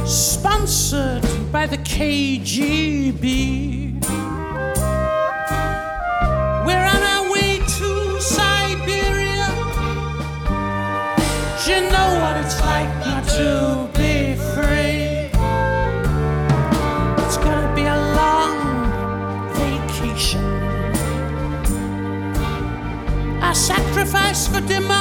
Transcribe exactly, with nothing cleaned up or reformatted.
sponsored by the K G B. We're on our way to Siberia. Do you know what it's like not to be free? It's gonna be a long vacation, a sacrifice for democracy.